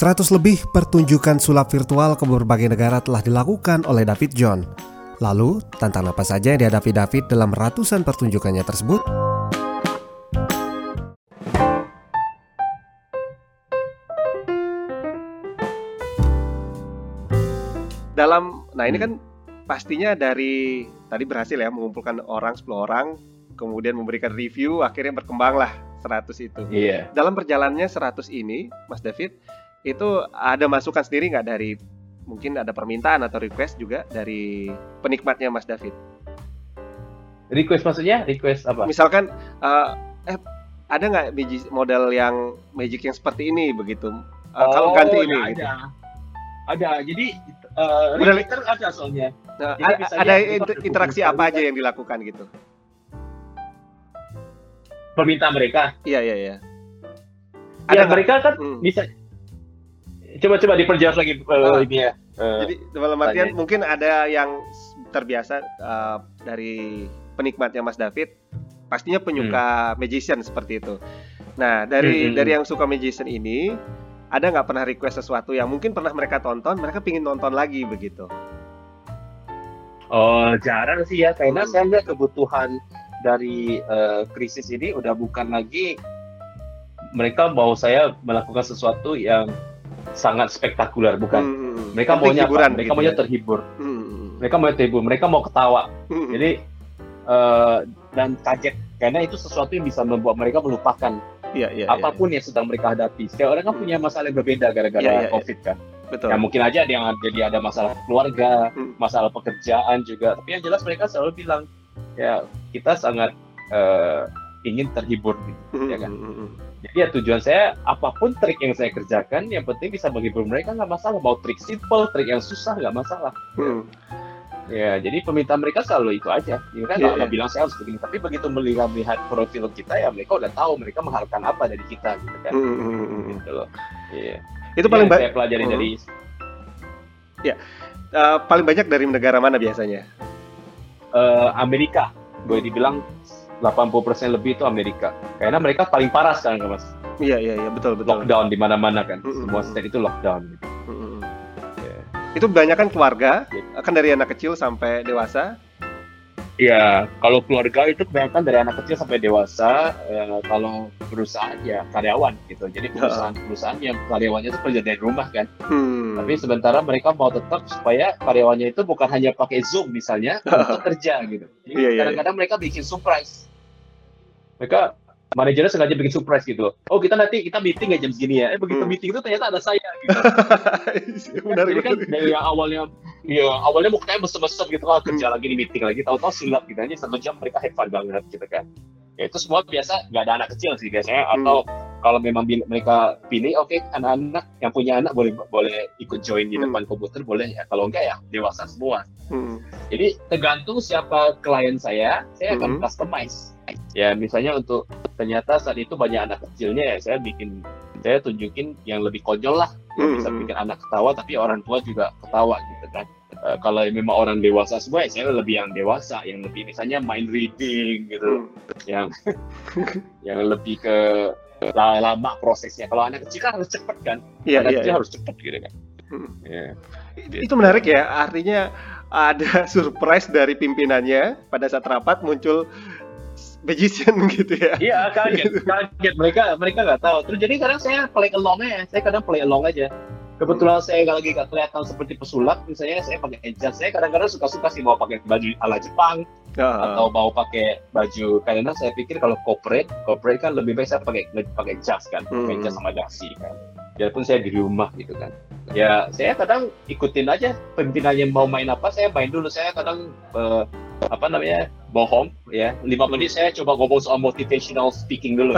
100 lebih pertunjukan sulap virtual ke berbagai negara telah dilakukan oleh David John. Lalu, tantangan apa saja yang dihadapi David dalam ratusan pertunjukannya tersebut? Ini kan pastinya dari tadi berhasil ya mengumpulkan 10 orang, kemudian memberikan review, akhirnya berkembanglah 100 itu. Iya. Dalam perjalanannya 100 ini, Mas David, itu ada masukan sendiri nggak dari, mungkin ada permintaan atau request juga dari penikmatnya Mas David? Request maksudnya? Request apa? Misalkan, ada nggak model yang magic yang seperti ini begitu? Kalau ganti ini ada. gitu. Ada. Jadi repeater ada soalnya. Nah, Jadi ada interaksi apa aja yang dilakukan gitu? Permintaan mereka. Iya. Ada mereka kan bisa. Coba diperjelas lagi ini ya. Jadi dalam artian mungkin ada yang terbiasa dari penikmatnya Mas David, pastinya penyuka magician seperti itu. Nah, dari yang suka magician ini, ada nggak pernah request sesuatu yang mungkin pernah mereka tonton, mereka pingin nonton lagi begitu? Oh, jarang sih ya, karena saya lihat kebutuhan dari krisis ini udah bukan lagi mereka mau saya melakukan sesuatu yang sangat spektakuler, bukan. Mereka maunya hiburan, mereka maunya terhibur. Mereka mau terhibur, mereka mau ketawa. Jadi dan kaget, karena itu sesuatu yang bisa membuat mereka melupakan apapun yang sedang mereka hadapi. Setiap orang kan punya masalah yang berbeda gara-gara COVID kan. Betul. Ya mungkin aja ada masalah keluarga, masalah pekerjaan juga. Tapi yang jelas mereka selalu bilang, ya kita sangat ingin terhibur gitu, ya kan. Jadi ya tujuan saya, apapun trik yang saya kerjakan, yang penting bisa menghibur mereka, nggak masalah. Mau trik simple, trik yang susah, nggak masalah. Ya, jadi permintaan mereka selalu itu aja. Mereka nggak bilang saya harus begini, tapi begitu melihat profil kita, ya mereka udah tahu mereka mengharapkan apa dari kita, gitu kan. Gitu loh. Iya. Itu paling saya pelajari dari. Ya, paling banyak dari negara mana biasanya? Amerika, boleh dibilang 80% lebih itu Amerika. Karena mereka paling parah sekarang, Mas. Iya, betul. Lockdown di mana-mana kan. Semua state itu lockdown. Gitu. Itu kebanyakan keluarga, kan dari anak kecil sampai dewasa? Iya, kalau keluarga itu kebanyakan dari anak kecil sampai dewasa. Kalau perusahaan ya karyawan gitu. Jadi perusahaan yang karyawannya itu kerja dari rumah kan. Tapi sementara mereka mau tetap supaya karyawannya itu bukan hanya pakai Zoom misalnya untuk kerja gitu. Jadi kadang-kadang mereka bikin surprise. Mereka manajernya sengaja bikin surprise gitu. Oh, kita meeting ya jam segini ya. Begitu meeting itu ternyata ada saya gitu. Benar. Jadi kan dari yang awalnya mau kayak mesem-mesem gitu, kerja lagi di meeting lagi, tahu-tahu sulap gitu aja 1 jam mereka have fun banget gitu kan. Ya itu semua biasa, nggak ada anak kecil sih biasanya, atau kalau memang mereka pilih, oke, anak-anak yang punya anak boleh ikut join di depan komputer, boleh ya. Kalau enggak ya dewasa semua. Jadi tergantung siapa klien saya akan customize. Ya misalnya untuk ternyata saat itu banyak anak kecilnya ya, saya tunjukin yang lebih konyol lah, yang bisa bikin anak ketawa tapi orang tua juga ketawa gitu kan. Kalau memang orang dewasa semua, ya saya lebih yang dewasa, yang lebih misalnya mind reading gitu, yang lebih ke lama prosesnya. Kalau anak kecil kan harus cepet kan, anak kecil harus cepet gitu kan. Itu menarik ya, artinya ada surprise dari pimpinannya pada saat rapat muncul magician gitu ya. Iya, kaget mereka nggak tahu. Terus jadi kadang saya play along aja. Kebetulan saya lagi nggak kelihatan seperti pesulap, misalnya saya pakai jas. Saya kadang-kadang suka sih mau pakai baju ala Jepang atau mau pakai baju, karena saya pikir kalau corporate kan lebih baik saya pakai jas kan, pakai jas sama dasi kan. Biarpun saya di rumah gitu kan. Ya saya kadang ikutin aja pimpinannya mau main apa, saya main dulu. Saya kadang bohong ya, 5 menit saya coba ngomong soal motivational speaking dulu.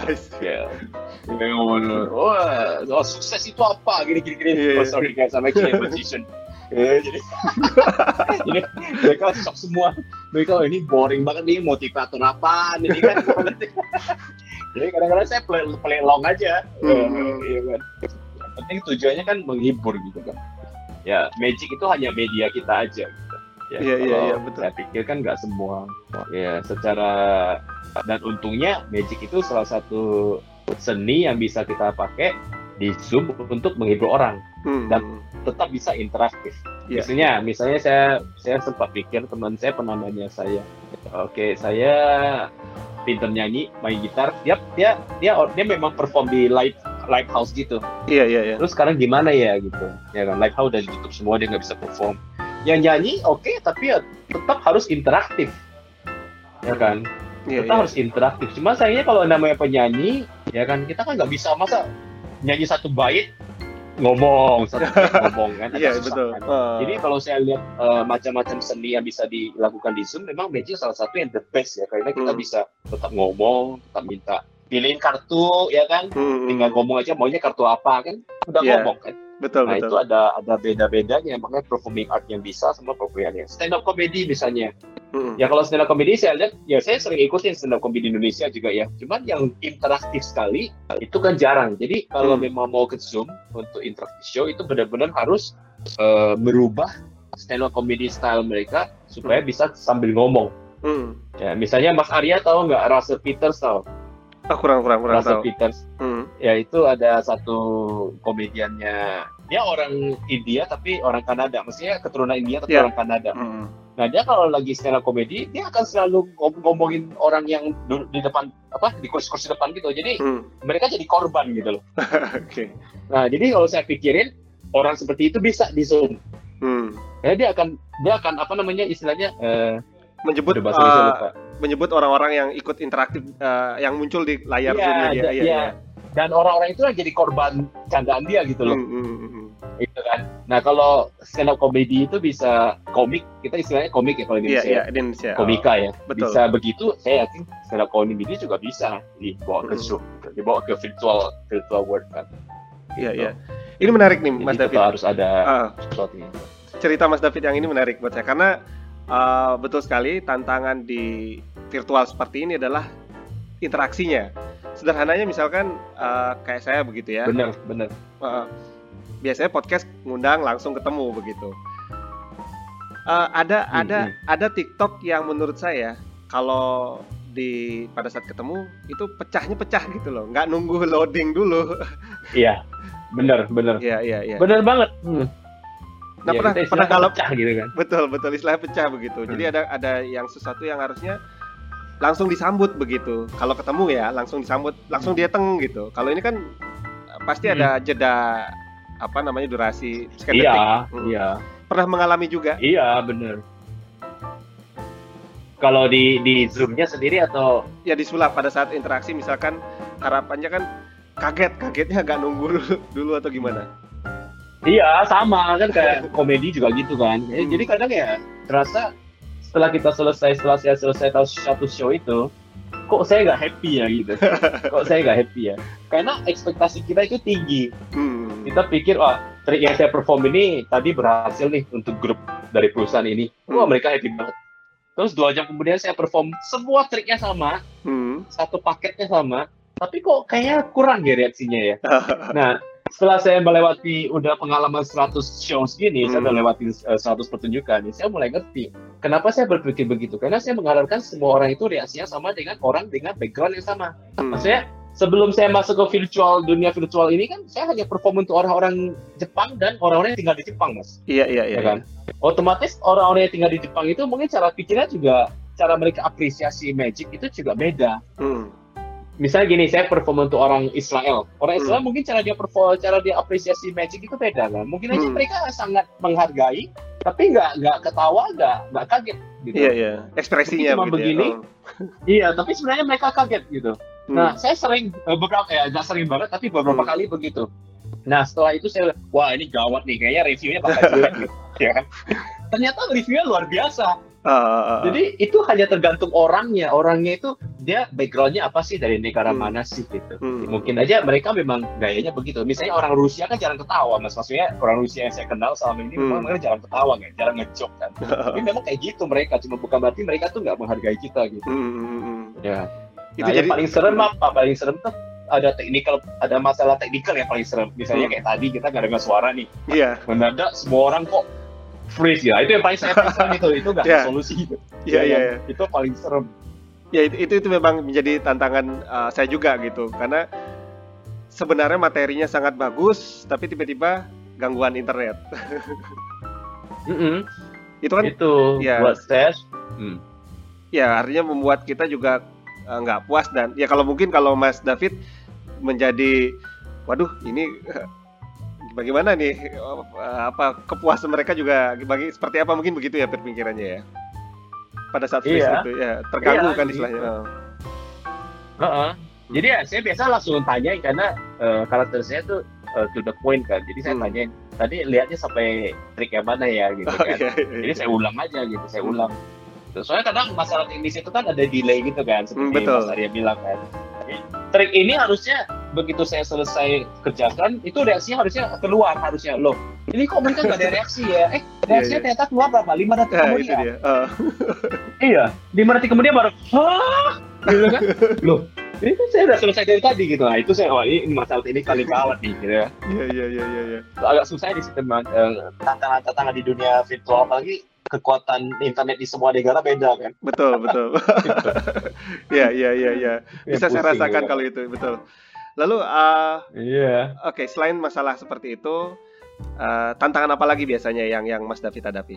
Sukses itu apa gini. Sorry guys, I'm actually a magician. Jadi mereka shock semua. Mereka ini boring banget nih, motivator apaan ini kan. Jadi kadang-kadang saya play along aja. Iya kan. Yang penting tujuannya kan menghibur gitu kan. Ya magic itu hanya media kita aja gitu. Iya, betul. Saya pikir kan nggak semua. Ya, secara dan untungnya magic itu salah satu seni yang bisa kita pakai di Zoom untuk menghibur orang dan tetap bisa interaktif. Misalnya saya sempat pikir teman saya pernah nanya saya, oke, saya pinter nyanyi, main gitar, dia memang perform di live house gitu. Iya. Terus sekarang gimana ya gitu, ya kan, live house udah ditutup semua, dia nggak bisa perform. Yang nyanyi oke, tapi ya tetap harus interaktif, ya kan. Tetap harus interaktif. Cuma sayangnya kalau namanya penyanyi, ya kan, kita kan nggak bisa masa nyanyi satu bait ngomong kan. Iya, betul. Kan? Jadi kalau saya lihat macam-macam seni yang bisa dilakukan di Zoom, memang Magic salah satu yang the best ya, karena kita bisa tetap ngomong, tetap minta pilihin kartu, ya kan, tinggal ngomong aja maunya kartu apa kan, udah ngomong kan. Betul. Itu ada beda-bedanya, makanya performing art yang bisa sama performing yang stand up comedy misalnya. Ya kalau stand up comedy saya lihat, ya saya sering ikutin stand up comedy di Indonesia juga ya. Cuman yang interaktif sekali itu kan jarang. Jadi kalau memang mau ke Zoom untuk interaktif show itu benar-benar harus merubah stand up comedy style mereka supaya bisa sambil ngomong. Ya misalnya Mas Arya tahu nggak Russell Peters tahu? Kurang Russell tahu. Peters. Ya itu ada satu komediannya, dia orang India tapi orang Kanada, maksudnya keturunan India tapi orang Kanada. Nah dia kalau lagi stand up comedy dia akan selalu ngomongin orang yang di depan di kursi depan gitu, jadi mereka jadi korban gitu loh. Okay. Nah jadi kalau saya pikirin orang seperti itu bisa di Zoom. Ya dia akan istilahnya menyebut orang-orang yang ikut interaktif yang muncul di layar Zoom-nya dia. Dan orang-orang itu jadi korban candaan dia gitu loh. Gitu kan. Nah kalau stand up comedy itu bisa komik, kita istilahnya komik ya kalau di Indonesia. Komika ya. Betul. Bisa begitu, saya yakin stand up comedy juga bisa dibawa ke Zoom, dibawa ke virtual world kan. Iya. Ini menarik nih Mas David. Harus ada sesuatu. Cerita Mas David yang ini menarik buat saya karena betul sekali tantangan di virtual seperti ini adalah interaksinya. Sederhananya misalkan kayak saya begitu ya. Benar. Biasanya podcast ngundang langsung ketemu begitu. Ada TikTok yang menurut saya kalau pada saat ketemu itu pecah gitu loh, nggak nunggu loading dulu. Iya, benar. Iya. Benar banget. Nah pernah kalau pecah gitu kan. Betul istilahnya pecah begitu. Jadi ada yang sesuatu yang harusnya langsung disambut begitu. Kalau ketemu ya langsung disambut, langsung datang gitu. Kalau ini kan pasti ada jeda durasi sekian detik. Iya. Pernah mengalami juga? Iya, benar. Kalau di Zoom-nya sendiri atau ya disulap pada saat interaksi misalkan harapannya kan kagetnya agak nunggu dulu atau gimana? Iya, sama kan kayak komedi juga gitu kan. Jadi kadang ya terasa setelah saya selesai tahu satu show itu, kok saya nggak happy ya gitu. Karena ekspektasi kita itu tinggi. Kita pikir, trik yang saya perform ini tadi berhasil nih untuk grup dari perusahaan ini. Mereka happy banget. Terus 2 jam kemudian saya perform, semua triknya sama, satu paketnya sama, tapi kok kayaknya kurang ya reaksinya ya. Nah, setelah saya melewati udah pengalaman 100 shows gini, saya udah lewatin 100 pertunjukan, saya mulai ngerti kenapa saya berpikir begitu. Karena saya mengharapkan semua orang itu reaksinya sama dengan orang dengan background yang sama. Maksudnya sebelum saya masuk ke dunia virtual ini kan saya hanya perform untuk orang-orang Jepang dan orang-orang yang tinggal di Jepang, Mas. Iya. Kan? Otomatis orang-orang yang tinggal di Jepang itu mungkin cara pikirnya juga, cara mereka apresiasi magic itu juga beda. Misalnya gini, saya perform untuk orang Israel. Orang Israel mungkin cara dia apresiasi magic itu beda kan. Mungkin aja mereka sangat menghargai, tapi nggak ketawa, nggak kaget gitu. Iya. Ekspresinya cuma begini. Iya, tapi sebenarnya mereka kaget gitu. Nah, saya sering nggak sering banget, tapi beberapa kali begitu. Nah, setelah itu saya, wah ini gawat nih, kayaknya reviewnya bakal jelek gitu. Ya kan? Ternyata reviewnya luar biasa. Jadi itu hanya tergantung orangnya itu dia backgroundnya apa sih, dari negara mana sih gitu. Mungkin aja mereka memang gayanya begitu. Misalnya orang Rusia kan jarang ketawa, Mas. Maksudnya orang Rusia yang saya kenal selama ini memang mereka jarang ketawa kan, jarang nge-joke kan. Tapi memang kayak gitu mereka, cuma bukan berarti mereka tuh nggak menghargai kita gitu. Ya. Itu jadi paling serem tuh ada masalah teknikal yang paling serem. Misalnya kayak tadi kita nggak dengar suara nih. Iya. Mendadak semua orang kok freeze ya, itu yang paling saya pikirkan itu nggak ada solusi gitu. Iya. Itu paling serem. Ya itu memang menjadi tantangan saya juga gitu, karena sebenarnya materinya sangat bagus, tapi tiba-tiba gangguan internet. Itu kan ya, buat saya. Ya, artinya membuat kita juga nggak puas, dan ya kalau Mas David menjadi, waduh ini bagaimana nih, kepuasan mereka juga seperti apa, mungkin begitu ya berpikirannya ya pada saat freeze itu ya, terganggu kan istilahnya. Jadi ya saya biasa langsung tanya, karena karakter saya tuh to the point kan, jadi saya tanyain tadi lihatnya sampai trik yang mana ya gitu kan. Jadi saya ulang aja gitu, saya ulang. Soalnya kadang masalah teknis itu kan ada delay gitu kan, seperti Mas Arya bilang kan. Trik ini harusnya begitu saya selesai kerjakan, itu reaksinya harusnya keluar, harusnya loh. Ini kok mereka nggak ada reaksi ya? Reaksinya ternyata keluar berapa? 5 detik kemudian. Iya, 5 detik kemudian baru, gitu kan? Loh, ini kan saya udah selesai dari tadi gitu. Nah, itu saya, ini masalah ini kali kawat nih, gitu ya. Iya. Agak susah di sistem tantangan di dunia virtual, apalagi kekuatan internet di semua negara beda kan. Betul. Iya. Bisa saya rasakan kalau itu, betul. Lalu oke, selain masalah seperti itu, tantangan apa lagi biasanya yang Mas David hadapi?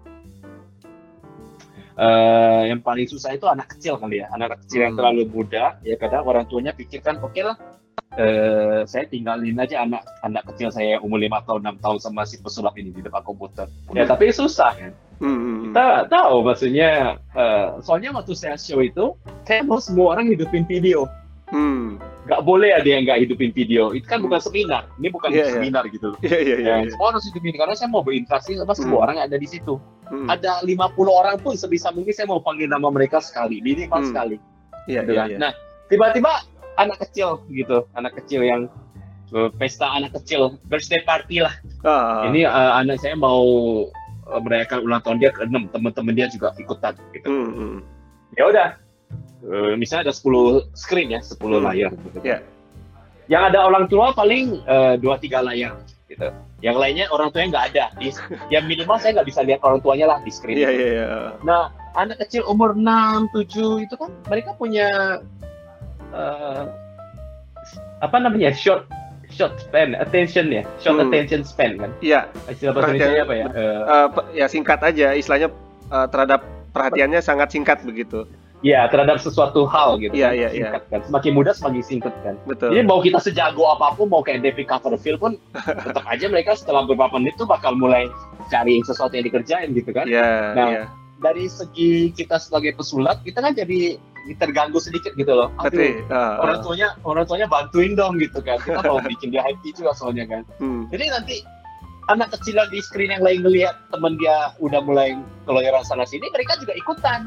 Yang paling susah itu anak kecil kali ya, anak kecil yang terlalu muda ya. Kadang orang tuanya pikirkan oke lah, saya tinggalin aja anak kecil saya umur 5 tahun 6 tahun sama si pesulap ini di depan komputer. Ya tapi susah kan. Kita tahu maksudnya, soalnya waktu saya show itu saya mau semua orang hidupin video. Nggak boleh ada yang nggak hidupin video. Itu kan bukan seminar, ini bukan seminar gitu. Semua harus hidupin, karena saya mau berinteraksi sama semua orang yang ada di situ. Ada 50 orang pun sebisa mungkin saya mau panggil nama mereka sekali, minimal sekali. Nah, tiba-tiba anak kecil gitu, anak kecil yang pesta anak kecil, birthday party lah. Ini anak saya mau merayakan ulang tahun dia ke-6, teman-teman dia juga ikutan gitu. Ya udah, misalnya ada 10 screen ya, 10 layar gitu. Yang ada orang tua paling 2-3 layar gitu. Yang lainnya orang tuanya nggak ada. Yang minimal saya nggak bisa lihat orang tuanya lah di screen. Nah, anak kecil umur 6, 7 itu kan mereka punya short span attention ya, attention span kan. Istilah bahasa Indonesia apa ya? Ya singkat aja, istilahnya terhadap perhatiannya sangat singkat begitu. Ya, terhadap sesuatu hal gitu. Singkat kan. Semakin mudah semakin singkat kan. Betul. Jadi mau kita sejago apapun, mau kayak David Copperfield pun tetap aja mereka setelah beberapa menit tuh bakal mulai cari sesuatu yang dikerjain gitu kan. Dari segi kita sebagai pesulap, kita kan jadi terganggu sedikit gitu loh. Orang tuanya bantuin dong gitu kan. Kita mau bikin dia happy juga soalnya kan. Jadi nanti anak kecil di screen yang lain ngelihat teman dia udah mulai keloyoran sana sini, mereka juga ikutan.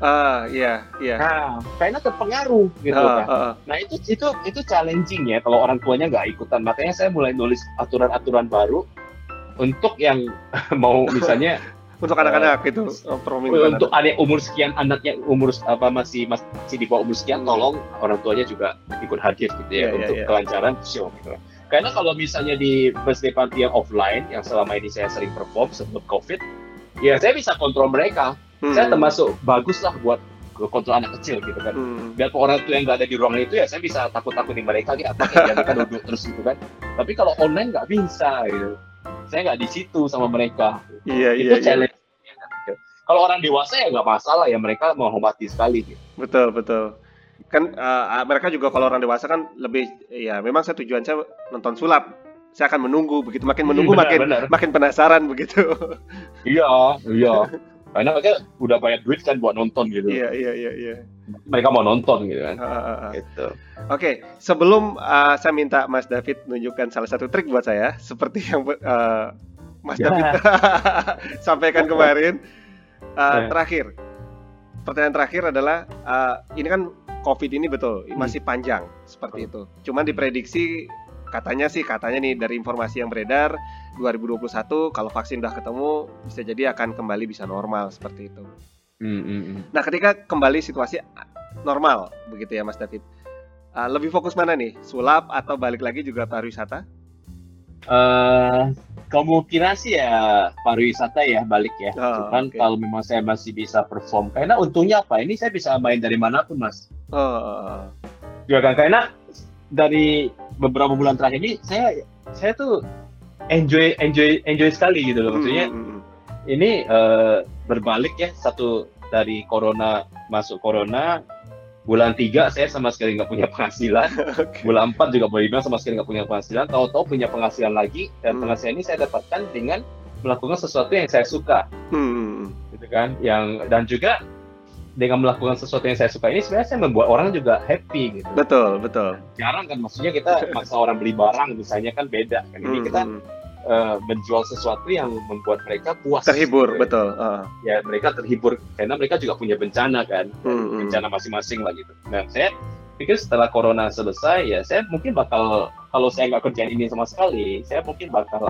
Nah, karena terpengaruh gitu kan. Nah itu challenging ya kalau orang tuanya nggak ikutan. Makanya saya mulai nulis aturan-aturan baru untuk yang mau misalnya untuk anak-anak itu, untuk adik umur sekian, anaknya umur masih di bawah umur sekian, tolong orang tuanya juga ikut hadir gitu ya, untuk kelancaran show gitu. Karena kalau misalnya di birthday party yang offline, yang selama ini saya sering perform sebelum COVID, ya saya bisa kontrol mereka. Saya termasuk bagus lah buat kontrol anak kecil gitu kan. Biar orang tua yang nggak ada di ruangan itu ya saya bisa takut-takutin mereka gitu, pakai mereka duduk terus gitu kan. Tapi kalau online nggak bisa gitu. Saya nggak di situ sama mereka. Itu challenge. Kalau orang dewasa ya nggak masalah ya, mereka menghormati sekali gitu. Betul. Kan mereka juga kalau orang dewasa kan lebih, ya memang tujuan saya nonton sulap. Saya akan menunggu begitu, makin menunggu makin penasaran begitu. Iya. Karena mereka udah banyak duit kan buat nonton gitu. Iya. Mereka mau nonton gitu kan. Gitu. Oke, sebelum saya minta Mas David menunjukkan salah satu trik buat saya, seperti yang Mas David sampaikan kemarin. Terakhir, pertanyaan terakhir adalah, ini kan COVID ini betul masih panjang seperti itu. Cuman diprediksi katanya nih dari informasi yang beredar 2021 kalau vaksin udah ketemu bisa jadi akan kembali bisa normal seperti itu. Nah, ketika kembali situasi normal begitu ya Mas David, lebih fokus mana nih, sulap atau balik lagi juga pariwisata? Kemungkinan sih ya pariwisata ya balik ya. Cuman kalau memang saya masih bisa perform, karena untungnya apa? Ini saya bisa main dari manapun Mas. Ya kan, karena dari beberapa bulan terakhir ini saya tuh enjoy sekali gitu loh. Maksudnya ini berbalik ya, satu dari corona masuk corona, bulan 3 saya sama sekali nggak punya penghasilan. Okay. Bulan 4 juga boleh bilang sama sekali nggak punya penghasilan. Tahu-tahu punya penghasilan lagi, dan penghasilan ini saya dapatkan dengan melakukan sesuatu yang saya suka, gitu kan? Dan juga dengan melakukan sesuatu yang saya suka ini sebenarnya saya membuat orang juga happy gitu. Betul. Jarang kan, maksudnya kita maksa orang beli barang misalnya kan beda kan. Ini kita menjual sesuatu yang membuat mereka puas, terhibur gitu. Betul. Ya mereka terhibur karena mereka juga punya bencana kan, bencana masing-masing lah gitu. Nah saya pikir setelah corona selesai ya saya mungkin bakal, kalau saya nggak kerjain ini sama sekali, saya mungkin bakal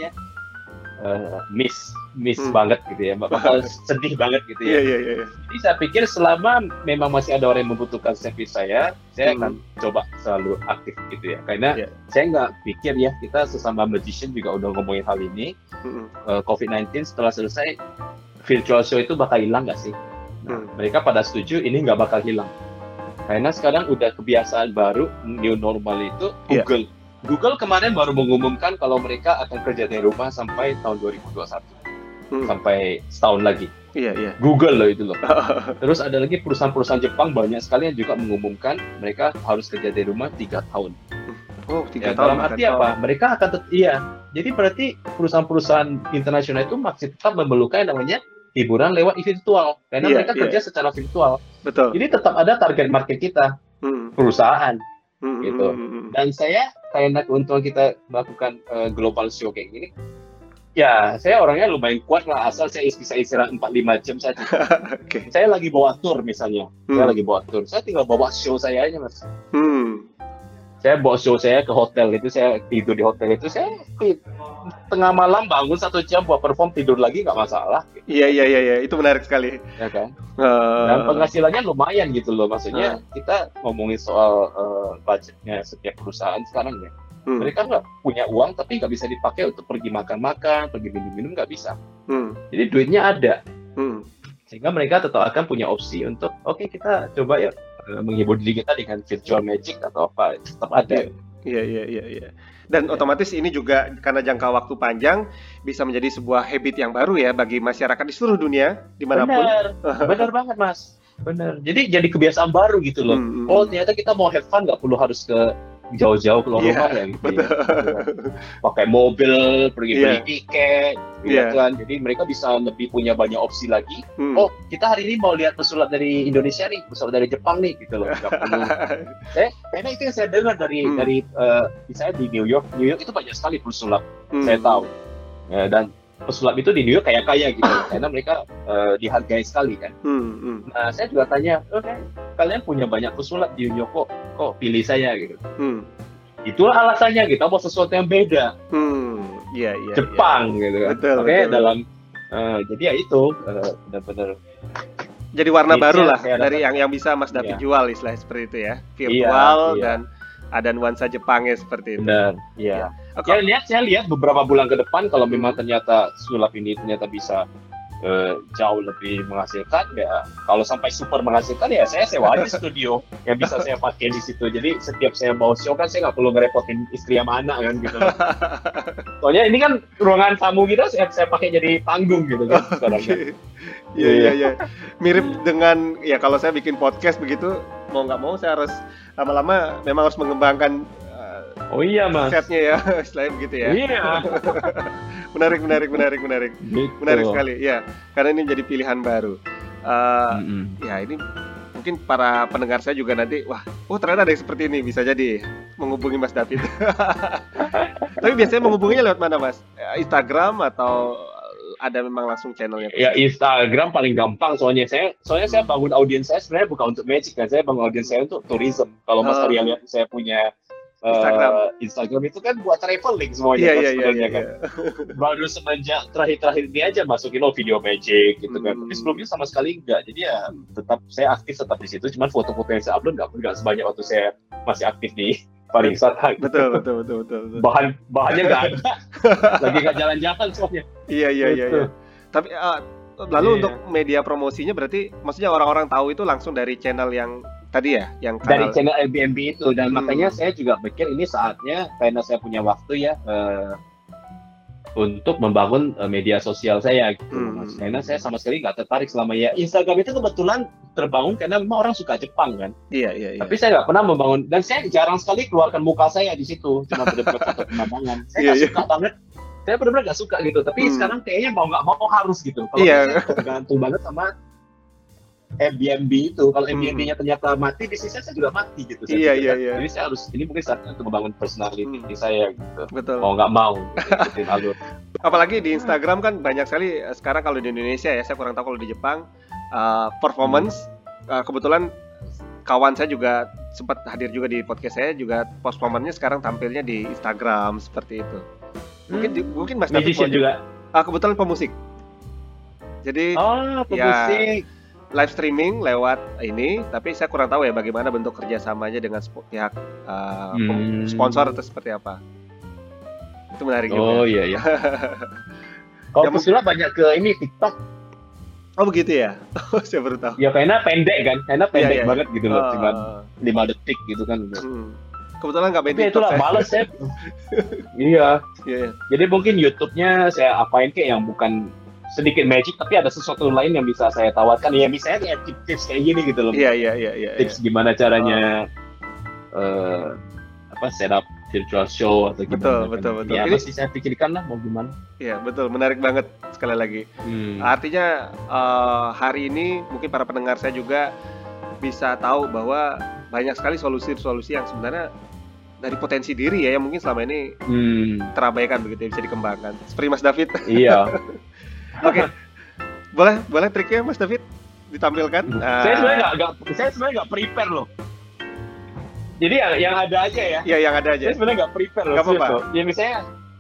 miss banget gitu ya, bakal sedih banget gitu ya. Jadi saya pikir selama memang masih ada orang yang membutuhkan service saya akan coba selalu aktif gitu ya, karena saya nggak pikir ya, kita sesama magician juga udah ngomongin hal ini. COVID-19 setelah selesai virtual show itu bakal hilang nggak sih? Nah, mereka pada setuju ini nggak bakal hilang, karena sekarang udah kebiasaan baru, new normal itu Google kemarin baru mengumumkan kalau mereka akan kerja dari rumah sampai tahun 2021. Sampai setahun lagi. Google loh itu loh. Terus ada lagi perusahaan-perusahaan Jepang banyak sekali yang juga mengumumkan mereka harus kerja dari rumah 3 tahun. 3 tahun. Dalam arti apa? Mereka akan jadi berarti perusahaan-perusahaan internasional itu masih tetap memerlukan namanya hiburan lewat virtual. Karena mereka kerja secara virtual. Betul. Jadi tetap ada target market kita. Perusahaan. Gitu. Dan karena keuntungan kita melakukan global show kayak gini, ya saya orangnya lumayan kuat lah, asal saya bisa istirahat 4-5 jam saja. Okay. Saya lagi bawa tour misalnya, saya tinggal bawa show saya aja mas. Saya bawa show saya ke hotel itu, saya tidur di hotel itu, saya tengah malam bangun 1 jam buat perform, tidur lagi nggak masalah. Iya, itu menarik sekali. Ya kan? Dan penghasilannya lumayan gitu loh, maksudnya kita ngomongin soal budgetnya setiap perusahaan sekarang ya. Mereka nggak punya uang tapi nggak bisa dipakai untuk pergi makan-makan, pergi minum-minum, nggak bisa. Jadi duitnya ada, sehingga mereka tetap akan punya opsi untuk kita coba ya menghibur diri kita dengan virtual magic atau apa, tetap ada. Iya. Dan otomatis ini juga karena jangka waktu panjang bisa menjadi sebuah habit yang baru ya bagi masyarakat di seluruh dunia dimanapun. Benar banget mas, benar. Jadi kebiasaan baru gitu loh. Ternyata kita mau have fun nggak perlu harus ke jauh-jauh keluar rumah ya gitu. Pakai mobil, pergi beli tiket, gitu kan. Jadi mereka bisa lebih punya banyak opsi lagi. Kita hari ini mau lihat pesulap dari Indonesia nih, pesulap dari Jepang nih, gitu loh. Nggak perlu. Karena itu yang saya dengar dari misalnya di New York itu banyak sekali pesulap. Saya tahu. Ya, dan pesulap itu di New York kaya-kaya gitu, karena mereka dihargai sekali kan. Nah saya juga tanya, kalian punya banyak pesulap di New York, kok pilih saya gitu. Itulah alasannya, kita mau sesuatu yang beda. Jepang gitu kan. Betul. Dalam jadi ya itu benar-benar jadi warna baru lah dari yang bisa Mas David jual, istilahnya seperti itu ya, virtual dan ada nuansa Jepangnya seperti itu. Benar, iya. Saya lihat beberapa bulan ke depan kalau memang ternyata sulap ini ternyata bisa jauh lebih menghasilkan, ya kalau sampai super menghasilkan ya saya sewa aja studio yang bisa saya pakai di situ. Jadi setiap saya mau show kan saya nggak perlu ngerepotin istri sama anak kan gitu. Soalnya ini kan ruangan tamu kita saya pakai jadi panggung gitu kan sekarang kan. Iya. Mirip dengan ya kalau saya bikin podcast begitu, mau nggak mau saya harus lama-lama memang harus mengembangkan mas, setnya ya, selain begitu ya. Menarik. Gitu. Menarik sekali ya, karena ini jadi pilihan baru. Ya ini mungkin para pendengar saya juga nanti, ternyata ada yang seperti ini, bisa jadi menghubungi Mas David. Tapi biasanya menghubunginya lewat mana Mas? Instagram atau ada memang langsung channelnya? Ya Instagram paling gampang, soalnya saya bangun audiens saya sebenarnya bukan untuk magic kan, saya bangun audiens saya untuk tourism. Kalau Mas Arya lihat saya punya Instagram itu kan buat traveling semuanya sebenarnya kan. Baru semenjak terakhir ini aja masukin video magic gitu kan. Tapi sebelumnya sama sekali enggak. Jadi ya tetap saya aktif di situ. Cuman foto-foto yang saya upload enggak sebanyak waktu saya masih aktif di pariwisata. Betul. Bahannya enggak ada. Lagi enggak jalan-jalan soalnya. Iya. Tapi lalu untuk media promosinya berarti maksudnya orang-orang tahu itu langsung dari channel yang tadi ya, yang dari channel Airbnb itu, dan makanya saya juga pikir ini saatnya karena saya punya waktu ya untuk membangun media sosial saya gitu, Mas. Karena saya sama sekali nggak tertarik selama ya Instagram itu kebetulan terbangun karena memang orang suka Jepang kan. Iya. Tapi saya nggak pernah membangun, dan saya jarang sekali keluarkan muka saya di situ, cuma benar-benar foto pemandangan. Saya nggak suka banget. Saya benar-benar nggak suka gitu. Tapi sekarang kayaknya mau nggak mau harus gitu. Kalau saya tergantung banget sama Airbnb itu. Kalau Airbnb-nya ternyata mati, bisnis saya juga mati gitu. Iya. Jadi saya harus, ini mungkin saatnya untuk membangun personality saya gitu. Betul. Mau nggak mau ikutin alur. Apalagi di Instagram kan banyak sekali sekarang, kalau di Indonesia ya, saya kurang tahu kalau di Jepang performance. Kebetulan kawan saya juga sempat hadir juga di podcast saya, juga performance-nya sekarang tampilnya di Instagram seperti itu. Mungkin Mas David juga. Kebetulan pemusik. Jadi pemusik. Live streaming lewat ini, tapi saya kurang tahu ya bagaimana bentuk kerjasamanya dengan pihak sponsor atau seperti apa. Itu menarik juga. Oh iya. Kalau pesulap banyak ke ini TikTok. Oh begitu ya? Saya baru tahu. Ya karena pendek kan, pendek banget gitu loh, cuma 5 detik gitu kan. Kebetulan nggak main TikTok. Itulah males ya. Iya. Jadi mungkin YouTube-nya saya apain kayak yang bukan sedikit magic, tapi ada sesuatu lain yang bisa saya tawarkan. Ya misalnya kayak tips kayak gini gitu loh. Iya. Tips gimana caranya setup virtual show atau gimana. Betul. Ya masih saya pikirkan lah mau gimana. Iya betul, menarik banget sekali lagi. Artinya hari ini mungkin para pendengar saya juga bisa tahu bahwa banyak sekali solusi-solusi yang sebenarnya dari potensi diri ya, yang mungkin selama ini terabaikan begitu ya, bisa dikembangkan. Seperti Mas David. Iya. Oke. Boleh triknya Mas David ditampilkan? Saya sebenarnya nggak prepare loh. Jadi yang ada aja ya. Iya, yang ada aja. Saya sebenarnya nggak prepare loh. Nggak apa-apa. Ya misalnya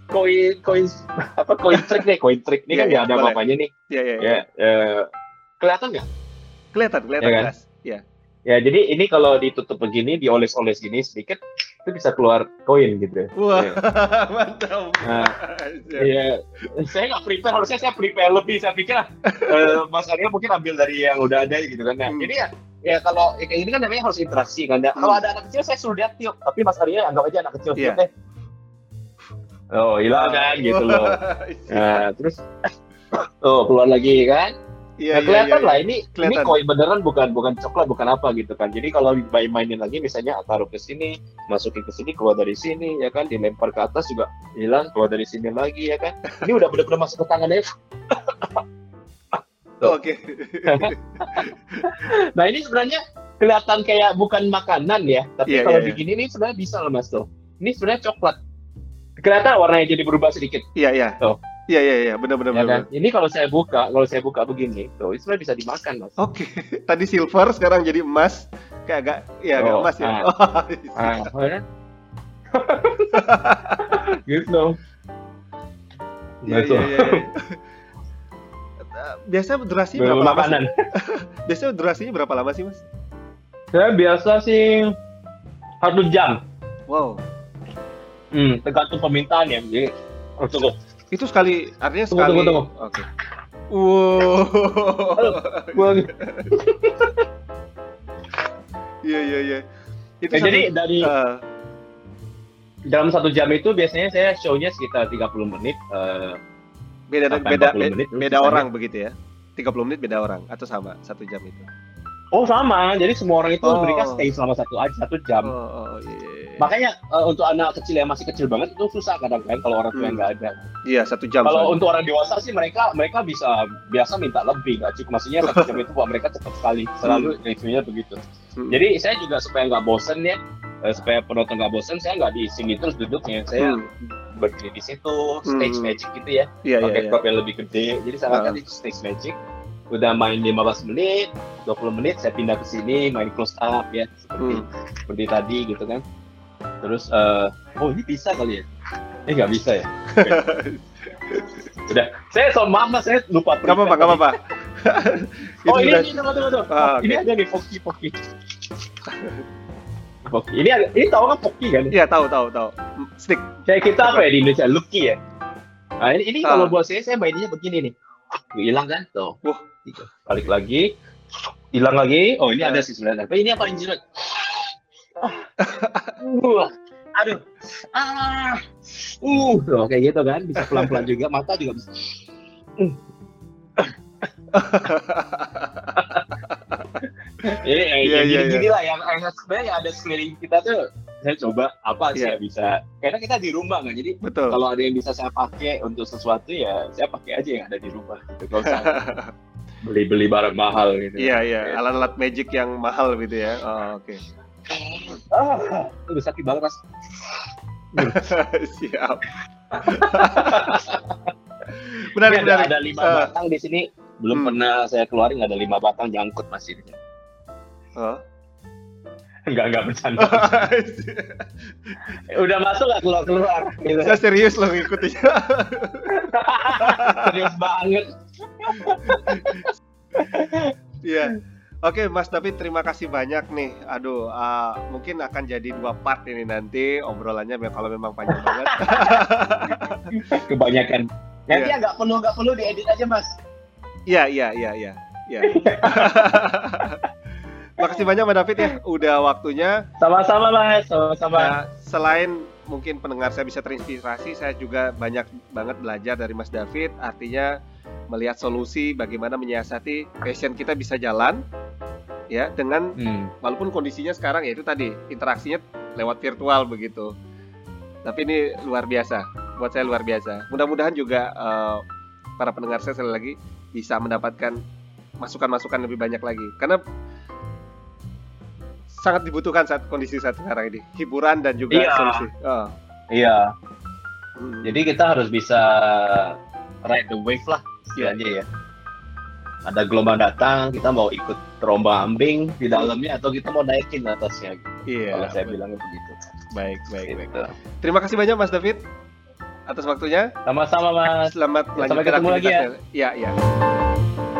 coin trick ini kan nggak ada apa-apanya nih. Iya. Kelihatan nggak? Kelihatan jelas. Iya. Ya, jadi ini kalau ditutup begini, dioles-oles gini sedikit, itu bisa keluar koin gitu. Wah, mantap. Iya, saya nggak prepare, harusnya saya prepare lebih. Saya pikir Mas Arya mungkin ambil dari yang udah ada gitu kan. Nah, jadi ya kalau kayak gini kan namanya harus interaksi kan. Kalau ada anak kecil saya suruh dia tiup, tapi Mas Arya anggap aja anak kecil tiup deh. Oh, hilang kan gitu loh. Nah, terus keluar lagi kan. Kelihatan lah ini koin beneran, bukan coklat, bukan apa gitu kan. Jadi kalau mainin lagi misalnya taruh ke sini, masukin ke sini, keluar dari sini ya kan, dilempar ke atas juga hilang, keluar dari sini lagi ya kan. Ini udah bener-bener masuk ke tangannya. Oke. Nah ini sebenarnya kelihatan kayak bukan makanan ya, tapi kalau begini nih sebenarnya bisa loh Mas tuh. Ini sebenarnya coklat. Kelihatan warnanya jadi berubah sedikit. Iya. Tuh. Iya, benar. Kan? Ini kalau saya buka begini, tuh itu sebenarnya bisa dimakan, Mas. Oke. Tadi silver, sekarang jadi emas, kayak agak emas ya. Ya. Gitu. Iya. Biasa durasinya berapa lama sih? Biasanya durasinya berapa lama sih, Mas? Saya biasa sih 1 jam. Wow. Tergantung permintaan ya. Jadi, tunggu. Itu sekali, artinya sekali. Tunggu. Oke. Wow. Iya. Itu jadi dari dalam 1 jam itu biasanya saya show-nya sekitar 30 menit. Beda orang begitu ya? 30 menit beda orang atau sama 1 jam itu? Oh sama, jadi semua orang itu mereka stay selama 1 jam. Iya. Makanya untuk anak kecil yang masih kecil banget itu susah kadang-kadang kalau orang tua yang nggak ada. Iya 1 jam. Kalau untuk orang dewasa sih mereka bisa biasa minta lebih, nggak cukup. Maksudnya 1 jam itu buat mereka cepat sekali. Selalu reviewnya begitu. Jadi saya juga supaya nggak bosen ya, supaya penonton nggak bosen, saya nggak di sini terus duduknya. Saya berdiri di situ, stage magic gitu ya. Pakai prop yang lebih gede. Jadi saya akan di stage magic. Udah main 15 menit, 20 menit saya pindah ke sini main close up ya seperti tadi gitu kan. Terus ini bisa kali ya? Nggak bisa ya? Udah, saya soal mama saya lupa. Gak apa-apa. Ini tunggu. Ini ada nih Poki. Ini tahu kan Poki kan? Iya tahu. Stick. Kayak kita apa ya di Indonesia? Lucky ya. Nah ini kalau buat saya mainnya begini nih. Hilang kan tuh. Balik lagi. hilang lagi. Oh, ini ada sih sebenarnya. Tapi ini yang paling jelek. Aduh. Tuh, kayak gitu kan. Bisa pelan-pelan juga. Mata juga bisa. Gini lah yang sebenarnya ada sekeliling kita tuh. Saya coba apa sih yang bisa, karena kita di rumah kan, jadi kalau ada yang bisa saya pakai untuk sesuatu ya saya pakai aja yang ada di rumah gitu. Gak usah beli barang mahal gitu. Iya, alat-alat magic yang mahal gitu ya. Oke. Udah sakit banget Mas. Siap. Benar. Ada 5 batang di sini, belum pernah saya keluarin, ada 5 batang nyangkut masih. Enggak bercanda. Udah masuk nggak keluar gitu. Saya serius loh ngikutin. Serius banget. Iya. Oke, Mas David, terima kasih banyak nih. Aduh, mungkin akan jadi 2 part ini nanti obrolannya kalau memang panjang banget. Kebanyakan. Nanti nggak perlu diedit aja, Mas. Iya. Makasih banyak Mas David ya, udah waktunya. Sama-sama Mas, sama-sama. Nah, selain mungkin pendengar saya bisa terinspirasi, saya juga banyak banget belajar dari Mas David. Artinya melihat solusi bagaimana menyiasati passion kita bisa jalan, ya dengan walaupun kondisinya sekarang ya itu tadi interaksinya lewat virtual begitu. Tapi ini luar biasa, buat saya luar biasa. Mudah-mudahan juga para pendengar saya sekali lagi bisa mendapatkan masukan-masukan lebih banyak lagi, karena sangat dibutuhkan saat kondisi saat sekarang ini, hiburan dan juga solusi. Iya. Jadi kita harus bisa ride the wave lah, istilahnya ya. Ada gelombang datang, kita mau ikut terombang-ambing di dalamnya atau kita mau naikin atasnya. Gitu. Kalau saya bilangnya begitu. Baik. Terima kasih banyak Mas David atas waktunya. Sama-sama Mas. Selamat sampai ketemu lagi ya. Iya.